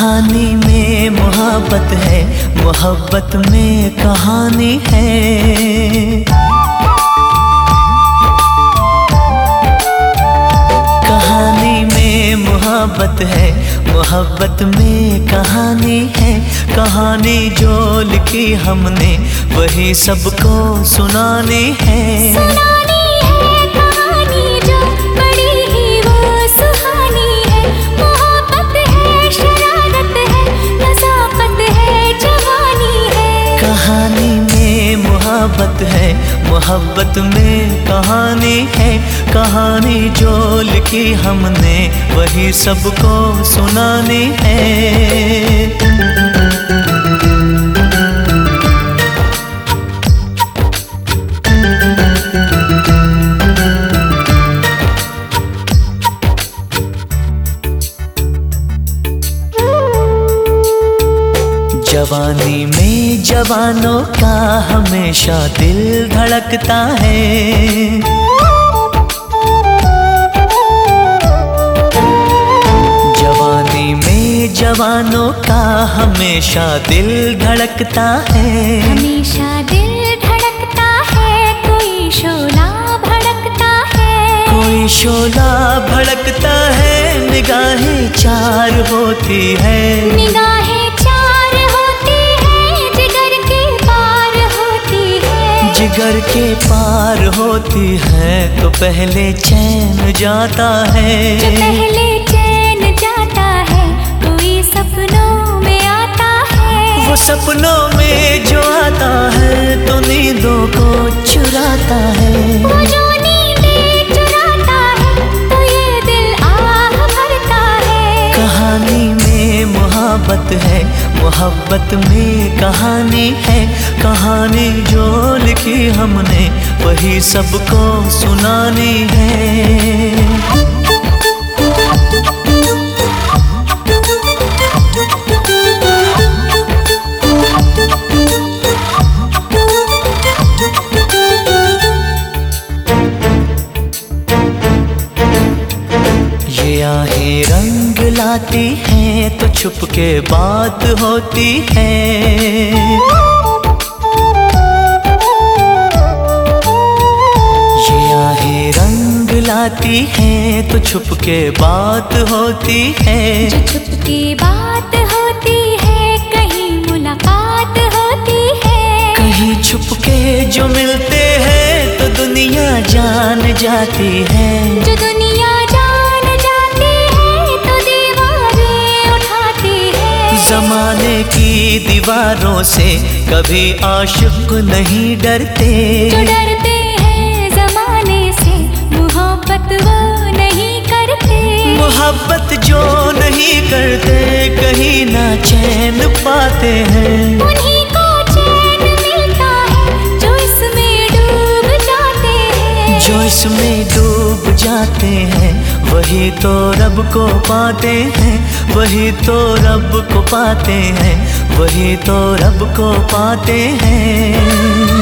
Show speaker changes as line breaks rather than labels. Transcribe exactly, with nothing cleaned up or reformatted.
कहानी में मोहब्बत है, मोहब्बत में कहानी है। कहानी में मोहब्बत है, मोहब्बत में कहानी है। कहानी जो लिखी हमने वही सबको सुनानी है।
सुनानी है कहानी जो बड़ी ही वो सुहानी है। मोहब्बत है, शरारत है, नज़ाकत है, जवानी है।
कहानी में मोहब्बत है, मोहब्बत में कहानी है। कहानी जो लिखी हमने वही सबको सुनानी है। जवानी में जवानों का हमेशा दिल धड़कता है। जवानी में जवानों का हमेशा दिल धड़कता है।
हमेशा दिल धड़कता है, कोई शोला भड़कता है।
कोई शोला भड़कता है, निगाहें चार होती है।
निगाहें
जिगर के पार होती है तो पहले चैन जाता है।
जो पहले चैन जाता है कोई सपनों में आता है।
वो सपनों में जो आता है तो नींदों को चुराता है।
वो जो नींदें चुराता है तो ये दिल आह भरता है।
कहानी में मोहब्बत है, मोहब्बत में कहानी है। कहानी जो लिखी हमने वही सबको सुनानी है। ये आहें रंग लाती हैं तो छुप के बात होती है। ये आहें रंग लाती हैं तो छुप के बात होती है।
जो छुप के बात होती है कहीं मुलाकात होती है।
कहीं छुप के जो मिलते हैं तो दुनिया जान जाती है।
जो दुनिया जान जाती है तो दीवारें उठाती है।
ज़माने की दीवारों से कभी आशिक नहीं डरते।
जो डरते हैं ज़माने से मोहब्बत वो नहीं करते।
मोहब्बत जो नहीं करते कहीं ना चैन पाते हैं।
उन्हीं को चैन मिलता है जो इसमें डूब जाते हैं।
जो इसमें डूब जाते हैं वही तो रब को पाते हैं। वही तो रब को पाते हैं, वही तो रब को पाते हैं।